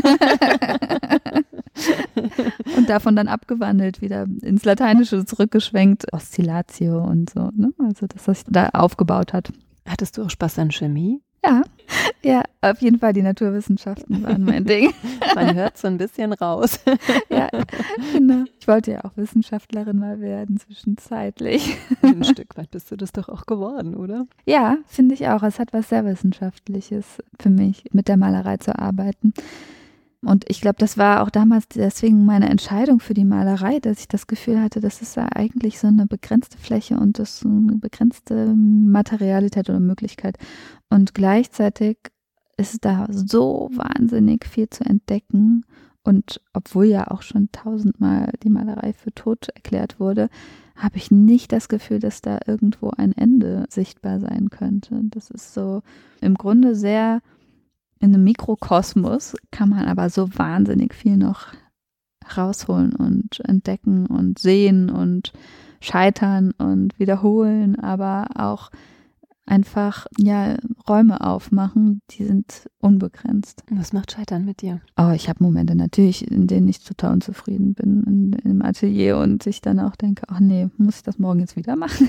Und davon dann abgewandelt, wieder ins Lateinische zurückgeschwenkt, Oszillatio und so, ne? Also das, was sich da aufgebaut hat. Hattest du auch Spaß an Chemie? Ja, auf jeden Fall die Naturwissenschaften waren mein Ding. Man hört so ein bisschen raus. Ja, genau. Ich wollte ja auch Wissenschaftlerin mal werden, zwischenzeitlich. Ein Stück weit bist du das doch auch geworden, oder? Ja, finde ich auch. Es hat was sehr Wissenschaftliches für mich, mit der Malerei zu arbeiten. Und ich glaube, das war auch damals deswegen meine Entscheidung für die Malerei, dass ich das Gefühl hatte, das ist ja eigentlich so eine begrenzte Fläche und das ist so eine begrenzte Materialität oder Möglichkeit. Und gleichzeitig ist da so wahnsinnig viel zu entdecken. Und obwohl ja auch schon 1000-mal die Malerei für tot erklärt wurde, habe ich nicht das Gefühl, dass da irgendwo ein Ende sichtbar sein könnte. Das ist so im Grunde sehr... In einem Mikrokosmos kann man aber so wahnsinnig viel noch rausholen und entdecken und sehen und scheitern und wiederholen, aber auch einfach Räume aufmachen, die sind unbegrenzt. Was macht Scheitern mit dir? Oh, ich habe Momente natürlich, in denen ich total unzufrieden bin im Atelier und ich dann auch denke, ach nee, muss ich das morgen jetzt wieder machen?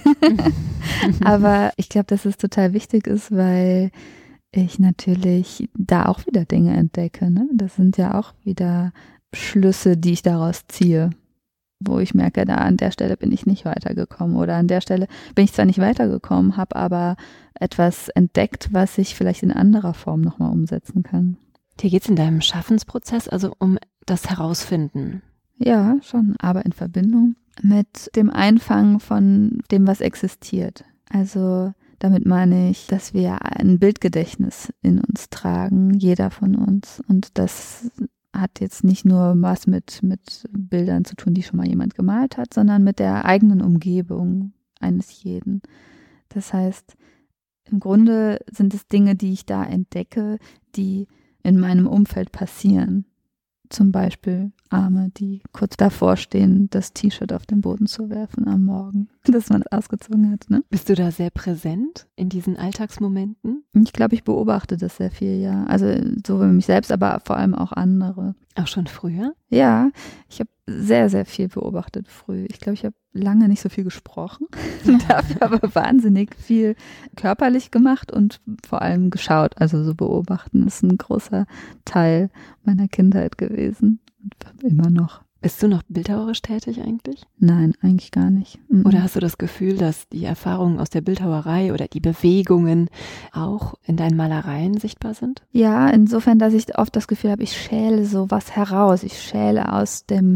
Aber ich glaube, dass es total wichtig ist, weil ich natürlich da auch wieder Dinge entdecke. Ne? Das sind ja auch wieder Schlüsse, die ich daraus ziehe, wo ich merke, da an der Stelle bin ich nicht weitergekommen oder an der Stelle bin ich zwar nicht weitergekommen, habe aber etwas entdeckt, was ich vielleicht in anderer Form nochmal umsetzen kann. Dir geht es in deinem Schaffensprozess also um das Herausfinden? Ja, schon, aber in Verbindung mit dem Einfangen von dem, was existiert. Also damit meine ich, dass wir ein Bildgedächtnis in uns tragen, jeder von uns. Und das hat jetzt nicht nur was mit Bildern zu tun, die schon mal jemand gemalt hat, sondern mit der eigenen Umgebung eines jeden. Das heißt, im Grunde sind es Dinge, die ich da entdecke, die in meinem Umfeld passieren. Zum Beispiel Arme, die kurz davor stehen, das T-Shirt auf den Boden zu werfen am Morgen, das man ausgezogen hat. Ne? Bist du da sehr präsent in diesen Alltagsmomenten? Ich glaube, ich beobachte das sehr viel, ja. Also sowohl mich selbst, aber vor allem auch andere. Auch schon früher? Ja, ich habe sehr, sehr viel beobachtet früh. Ich glaube, ich habe lange nicht so viel gesprochen, dafür aber wahnsinnig viel körperlich gemacht und vor allem geschaut. Also so beobachten ist ein großer Teil meiner Kindheit gewesen und immer noch. Bist du noch bildhauerisch tätig eigentlich? Nein, eigentlich gar nicht. Oder hast du das Gefühl, dass die Erfahrungen aus der Bildhauerei oder die Bewegungen auch in deinen Malereien sichtbar sind? Ja, insofern, dass ich oft das Gefühl habe, ich schäle sowas heraus. Ich schäle aus dem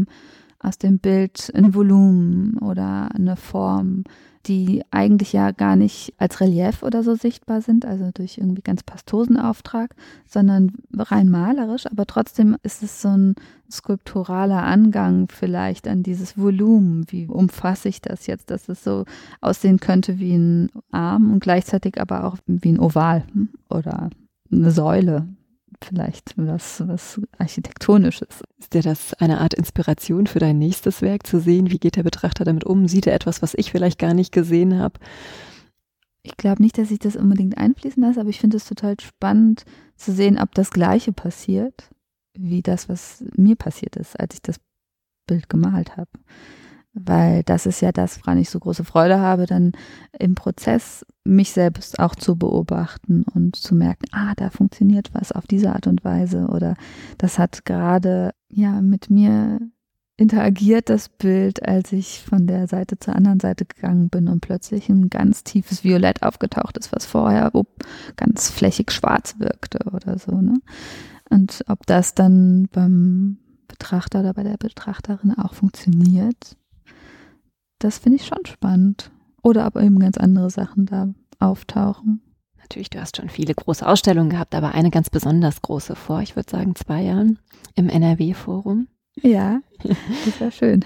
Bild ein Volumen oder eine Form, die eigentlich ja gar nicht als Relief oder so sichtbar sind, also durch irgendwie ganz pastosen Auftrag, sondern rein malerisch, aber trotzdem ist es so ein skulpturaler Angang vielleicht an dieses Volumen. Wie umfasse ich das jetzt, dass es so aussehen könnte wie ein Arm und gleichzeitig aber auch wie ein Oval oder eine Säule. Vielleicht was Architektonisches. Ist dir das eine Art Inspiration für dein nächstes Werk, zu sehen, wie geht der Betrachter damit um? Sieht er etwas, was ich vielleicht gar nicht gesehen habe? Ich glaube nicht, dass ich das unbedingt einfließen lasse, aber ich finde es total spannend zu sehen, ob das Gleiche passiert, wie das, was mir passiert ist, als ich das Bild gemalt habe. Weil das ist ja das, woran ich so große Freude habe, dann im Prozess mich selbst auch zu beobachten und zu merken, da funktioniert was auf diese Art und Weise oder das hat gerade mit mir interagiert, das Bild, als ich von der Seite zur anderen Seite gegangen bin und plötzlich ein ganz tiefes Violett aufgetaucht ist, was vorher ganz flächig schwarz wirkte oder so, ne? Und ob das dann beim Betrachter oder bei der Betrachterin auch funktioniert, das finde ich schon spannend. Oder ob eben ganz andere Sachen da auftauchen. Natürlich, du hast schon viele große Ausstellungen gehabt, aber eine ganz besonders große vor, ich würde sagen 2 Jahren, im NRW-Forum. Ja, das war schön.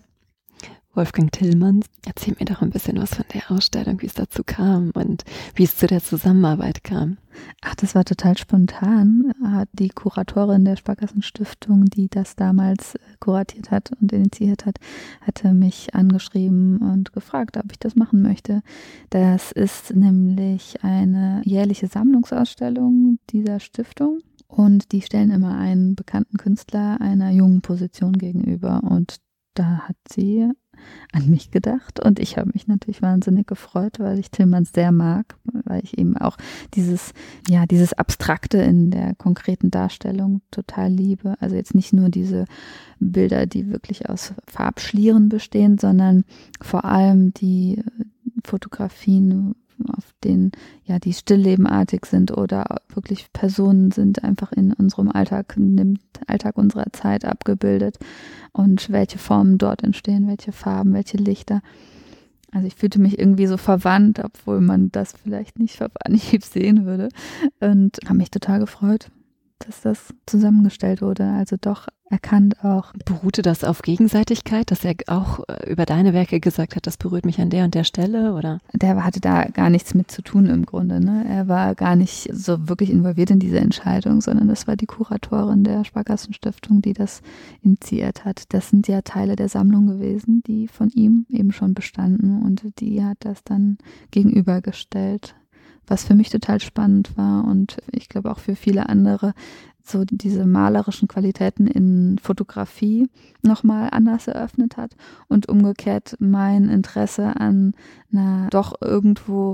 Wolfgang Tillmanns, erzähl mir doch ein bisschen was von der Ausstellung, wie es dazu kam und wie es zu der Zusammenarbeit kam. Ach, das war total spontan. Hat die Kuratorin der Sparkassenstiftung, die das damals kuratiert hat und initiiert hat, hatte mich angeschrieben und gefragt, ob ich das machen möchte. Das ist nämlich eine jährliche Sammlungsausstellung dieser Stiftung. Und die stellen immer einen bekannten Künstler einer jungen Position gegenüber. Und da hat sie an mich gedacht. Und ich habe mich natürlich wahnsinnig gefreut, weil ich Tillmanns sehr mag, weil ich eben auch dieses Abstrakte in der konkreten Darstellung total liebe. Also jetzt nicht nur diese Bilder, die wirklich aus Farbschlieren bestehen, sondern vor allem die Fotografien, auf denen die stilllebenartig sind oder wirklich Personen sind, einfach in unserem Alltag, in dem Alltag unserer Zeit abgebildet und welche Formen dort entstehen, welche Farben, welche Lichter. Also ich fühlte mich irgendwie so verwandt, obwohl man das vielleicht nicht auf Anhieb sehen würde und habe mich total gefreut, dass das zusammengestellt wurde, also doch erkannt auch. Beruhte das auf Gegenseitigkeit, dass er auch über deine Werke gesagt hat, das berührt mich an der und der Stelle, oder? Der hatte da gar nichts mit zu tun im Grunde, ne? Er war gar nicht so wirklich involviert in diese Entscheidung, sondern das war die Kuratorin der Sparkassenstiftung, die das initiiert hat. Das sind ja Teile der Sammlung gewesen, die von ihm eben schon bestanden und die hat das dann gegenübergestellt, was für mich total spannend war und ich glaube auch für viele andere so diese malerischen Qualitäten in Fotografie nochmal anders eröffnet hat und umgekehrt mein Interesse an einer doch irgendwo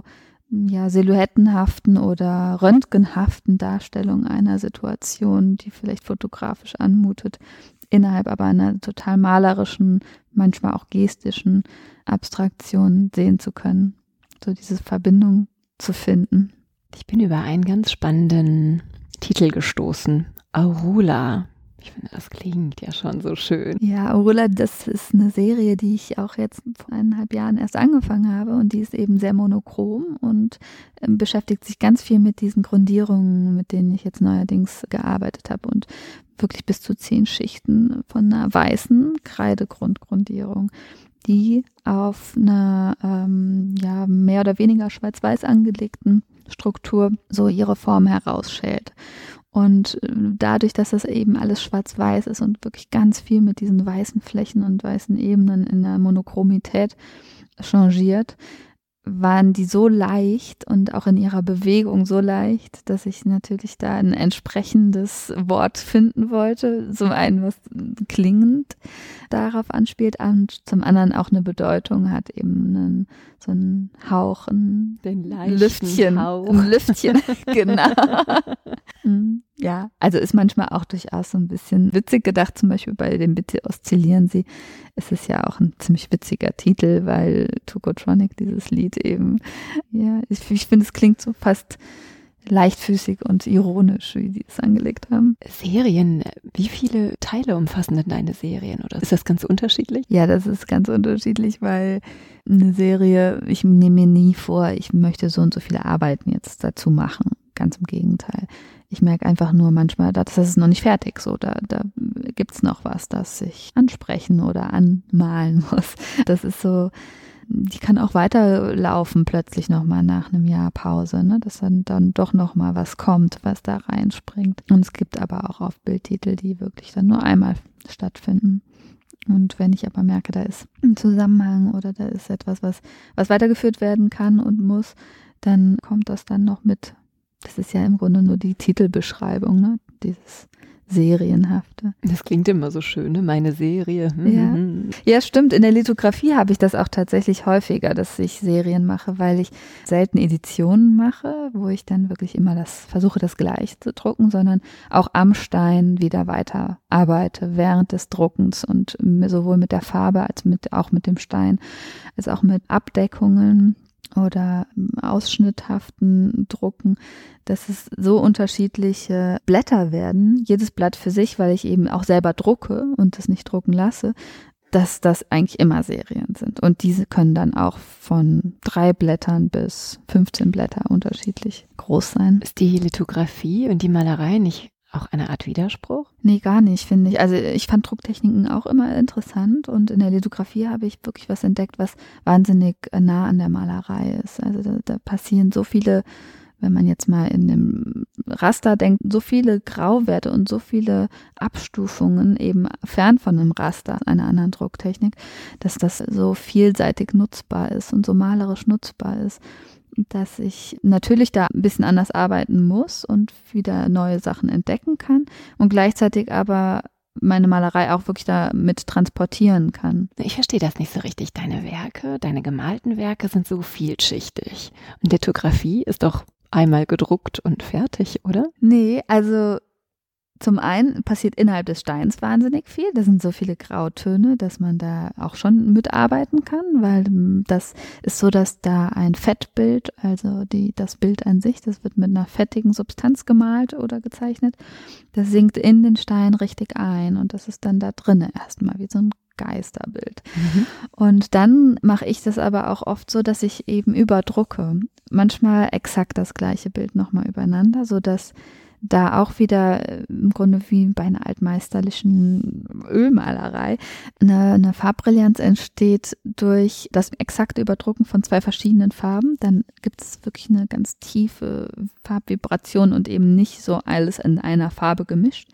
silhouettenhaften oder röntgenhaften Darstellung einer Situation, die vielleicht fotografisch anmutet, innerhalb aber einer total malerischen, manchmal auch gestischen Abstraktion sehen zu können. So diese Verbindung zu finden. Ich bin über einen ganz spannenden Titel gestoßen. Aurora. Ich finde, das klingt ja schon so schön. Ja, Aurora, das ist eine Serie, die ich auch jetzt vor 1,5 Jahren erst angefangen habe und die ist eben sehr monochrom und beschäftigt sich ganz viel mit diesen Grundierungen, mit denen ich jetzt neuerdings gearbeitet habe und wirklich bis zu 10 Schichten von einer weißen Kreidegrundgrundierung, die auf einer mehr oder weniger schwarz-weiß angelegten Struktur so ihre Form herausschält. Und dadurch, dass das eben alles schwarz-weiß ist und wirklich ganz viel mit diesen weißen Flächen und weißen Ebenen in der Monochromität changiert, waren die so leicht und auch in ihrer Bewegung so leicht, dass ich natürlich da ein entsprechendes Wort finden wollte. Zum einen, was klingend darauf anspielt und zum anderen auch eine Bedeutung hat, eben so einen Hauch, ein Lüftchen. Ein Lüftchen, genau. Ja, also ist manchmal auch durchaus so ein bisschen witzig gedacht, zum Beispiel bei dem Bitte oszillieren Sie, ist es ja auch ein ziemlich witziger Titel, weil Tokotronic, dieses Lied eben, ich finde, es klingt so fast leichtfüßig und ironisch, wie die es angelegt haben. Serien, wie viele Teile umfassen denn deine Serien, oder ist das ganz unterschiedlich? Ja, das ist ganz unterschiedlich, weil eine Serie, ich nehme mir nie vor, ich möchte so und so viele Arbeiten jetzt dazu machen. Ganz im Gegenteil. Ich merke einfach nur manchmal, das ist noch nicht fertig. So, da gibt es noch was, das ich ansprechen oder anmalen muss. Das ist so, die kann auch weiterlaufen plötzlich nochmal nach einem Jahr Pause, ne? Dass dann doch nochmal was kommt, was da reinspringt. Und es gibt aber auch oft Bildtitel, die wirklich dann nur einmal stattfinden. Und wenn ich aber merke, da ist ein Zusammenhang oder da ist etwas, was weitergeführt werden kann und muss, dann kommt das dann noch mit. Das ist ja im Grunde nur die Titelbeschreibung, ne? Dieses Serienhafte. Das klingt immer so schön, ne? Meine Serie. Ja, stimmt. In der Lithografie habe ich das auch tatsächlich häufiger, dass ich Serien mache, weil ich selten Editionen mache, wo ich dann wirklich immer versuche, das gleich zu drucken, sondern auch am Stein wieder weiter arbeite während des Druckens und sowohl mit der Farbe als auch mit dem Stein, als auch mit Abdeckungen oder ausschnitthaften Drucken, dass es so unterschiedliche Blätter werden, jedes Blatt für sich, weil ich eben auch selber drucke und das nicht drucken lasse, dass das eigentlich immer Serien sind. Und diese können dann auch von 3 Blättern bis 15 Blätter unterschiedlich groß sein. Ist die Lithografie und die Malerei nicht auch eine Art Widerspruch? Nee, gar nicht, finde ich. Also ich fand Drucktechniken auch immer interessant und in der Lithografie habe ich wirklich was entdeckt, was wahnsinnig nah an der Malerei ist. Also da passieren so viele, wenn man jetzt mal in dem Raster denkt, so viele Grauwerte und so viele Abstufungen eben fern von einem Raster, einer anderen Drucktechnik, dass das so vielseitig nutzbar ist und so malerisch nutzbar ist, dass ich natürlich da ein bisschen anders arbeiten muss und wieder neue Sachen entdecken kann und gleichzeitig aber meine Malerei auch wirklich da mit transportieren kann. Ich verstehe das nicht so richtig. Deine Werke, deine gemalten Werke sind so vielschichtig. Und Lithografie ist doch einmal gedruckt und fertig, oder? Nee, also zum einen passiert innerhalb des Steins wahnsinnig viel. Da sind so viele Grautöne, dass man da auch schon mitarbeiten kann, weil das ist so, dass da ein Fettbild, also das Bild an sich, das wird mit einer fettigen Substanz gemalt oder gezeichnet. Das sinkt in den Stein richtig ein und das ist dann da drinne erstmal wie so ein Geisterbild. Und dann mache ich das aber auch oft so, dass ich eben überdrucke. Manchmal exakt das gleiche Bild nochmal übereinander, sodass da auch wieder im Grunde wie bei einer altmeisterlichen Ölmalerei eine Farbbrillanz entsteht durch das exakte Überdrucken von 2 verschiedenen Farben. Dann gibt es wirklich eine ganz tiefe Farbvibration und eben nicht so alles in einer Farbe gemischt.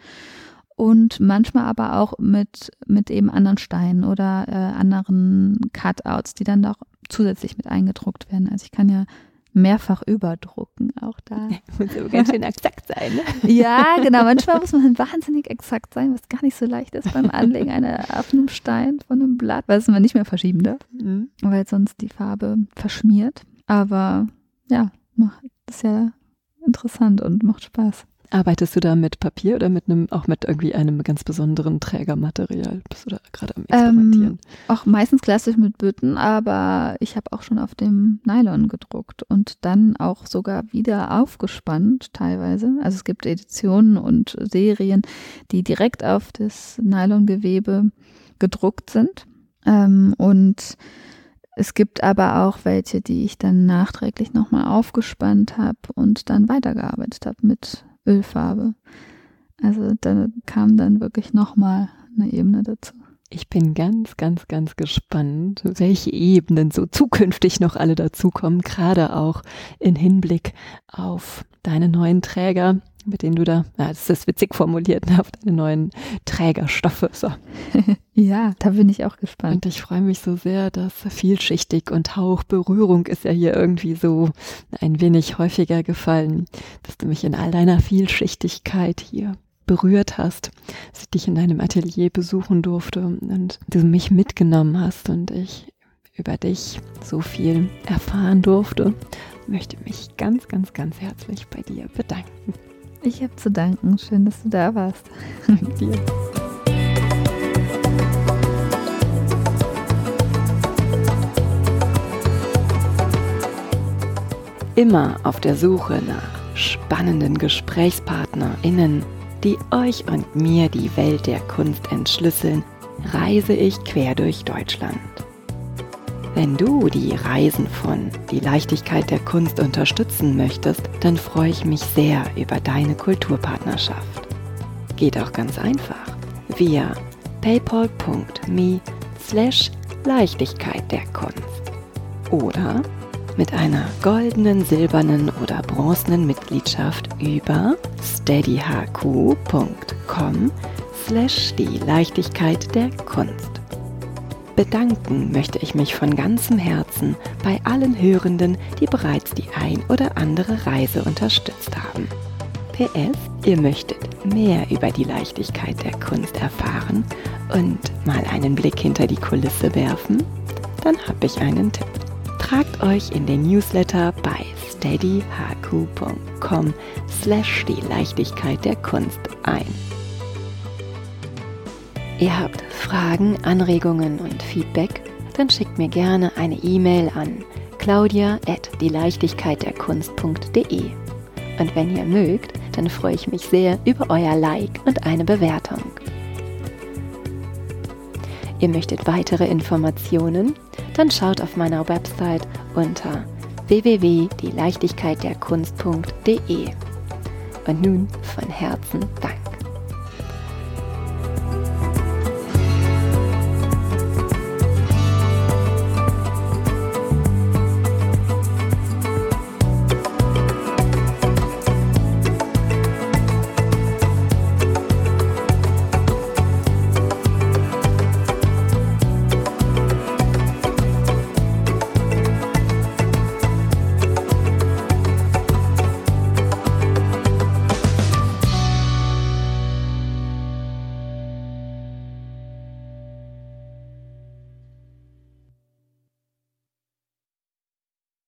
Und manchmal aber auch mit eben anderen Steinen oder anderen Cutouts, die dann auch zusätzlich mit eingedruckt werden. Also ich kann ja mehrfach überdrucken, auch da. Muss aber ganz schön exakt sein, ne? Ja, genau. Manchmal muss man wahnsinnig exakt sein, was gar nicht so leicht ist beim Anlegen auf einem Stein von einem Blatt, weil es man nicht mehr verschieben darf, weil sonst die Farbe verschmiert. Aber ja, ist ja interessant und macht Spaß. Arbeitest du da mit Papier oder auch mit irgendwie einem ganz besonderen Trägermaterial? Bist du da gerade am Experimentieren? Auch meistens klassisch mit Bütten, aber ich habe auch schon auf dem Nylon gedruckt und dann auch sogar wieder aufgespannt teilweise. Also es gibt Editionen und Serien, die direkt auf das Nylongewebe gedruckt sind. Und es gibt aber auch welche, die ich dann nachträglich nochmal aufgespannt habe und dann weitergearbeitet habe mit Ölfarbe. Also da kam dann wirklich nochmal eine Ebene dazu. Ich bin ganz, ganz, ganz gespannt, welche Ebenen so zukünftig noch alle dazukommen, gerade auch in Hinblick auf deine neuen Träger, mit denen du das ist witzig formuliert, auf deine neuen Trägerstoffe. So. Ja, da bin ich auch gespannt. Und ich freue mich so sehr, dass vielschichtig und Hauchberührung ist ja hier irgendwie so ein wenig häufiger gefallen, dass du mich in all deiner Vielschichtigkeit hier berührt hast, dass ich dich in deinem Atelier besuchen durfte und du mich mitgenommen hast und ich über dich so viel erfahren durfte. Ich möchte mich ganz, ganz, ganz herzlich bei dir bedanken. Ich habe zu danken. Schön, dass du da warst. Dir. Immer auf der Suche nach spannenden GesprächspartnerInnen, die euch und mir die Welt der Kunst entschlüsseln, reise ich quer durch Deutschland. Wenn du die Reisen von Die Leichtigkeit der Kunst unterstützen möchtest, dann freue ich mich sehr über deine Kulturpartnerschaft. Geht auch ganz einfach via paypal.me/Leichtigkeit der Kunst oder mit einer goldenen, silbernen oder bronzenen Mitgliedschaft über steadyhq.com/Die Leichtigkeit der Kunst. Bedanken möchte ich mich von ganzem Herzen bei allen Hörenden, die bereits die ein oder andere Reise unterstützt haben. PS, ihr möchtet mehr über die Leichtigkeit der Kunst erfahren und mal einen Blick hinter die Kulisse werfen? Dann habe ich einen Tipp. Tragt euch in den Newsletter bei steadyhq.com/die Leichtigkeit der Kunst ein. Ihr habt Fragen, Anregungen und Feedback? Dann schickt mir gerne eine E-Mail an claudia@dieleichtigkeitderkunst.de. Und wenn ihr mögt, dann freue ich mich sehr über euer Like und eine Bewertung. Ihr möchtet weitere Informationen? Dann schaut auf meiner Website unter www.dieleichtigkeitderkunst.de. Und nun von Herzen Dank.